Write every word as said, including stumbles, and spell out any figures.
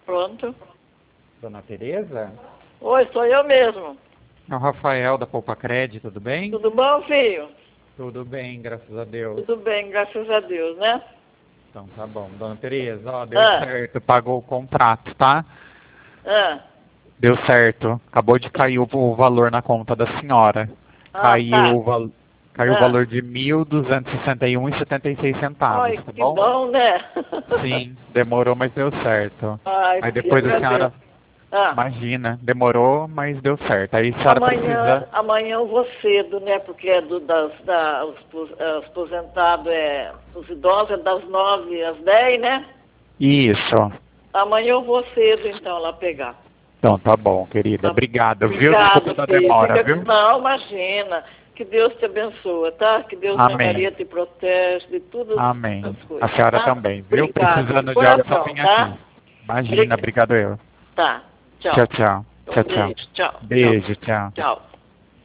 Pronto. Dona Tereza? Oi, sou eu mesmo. É o Rafael da Poupa Crédito, tudo bem? Tudo bom, filho? Tudo bem, graças a Deus. Tudo bem, graças a Deus, né? Então tá bom. Dona Tereza, ó, deu Ah. certo, pagou o contrato, tá? Ah, Deu certo. Acabou de cair o, o valor na conta da senhora. ah Caiu, tá. o, val, caiu o Ah. valor de mil duzentos e sessenta e um e setenta e seis centavos, Ai, tá que bom? bom, né? Sim, demorou, mas deu certo. Ai, Aí te depois a senhora, agradeço. Ah. imagina, demorou, mas deu certo. Aí a senhora Amanhã, precisa... amanhã eu vou cedo, né? Porque é do, das, da, os, pos- eh, os aposentados, é, os idosos é das nove às dez, né? Isso. Amanhã eu vou cedo, então, lá pegar. Então tá bom, querida. Tá? Obrigado, viu? Desculpa Obrigado, da filho. demora, Fica... viu? Não, imagina. Que Deus te abençoe, tá? Que Deus, Mãe Amém. Maria, te protege de todas Amém. as A coisas, senhora tá? também, viu? Obrigado, de Precisando de algo, só coração, vem aqui. tá? Imagina, Obrigado. obrigado eu. Tá. Tchau, Tchau. tchau. Um Tchau, tchau. beijo. Tchau. Tchau. Beijo, tchau. Tchau.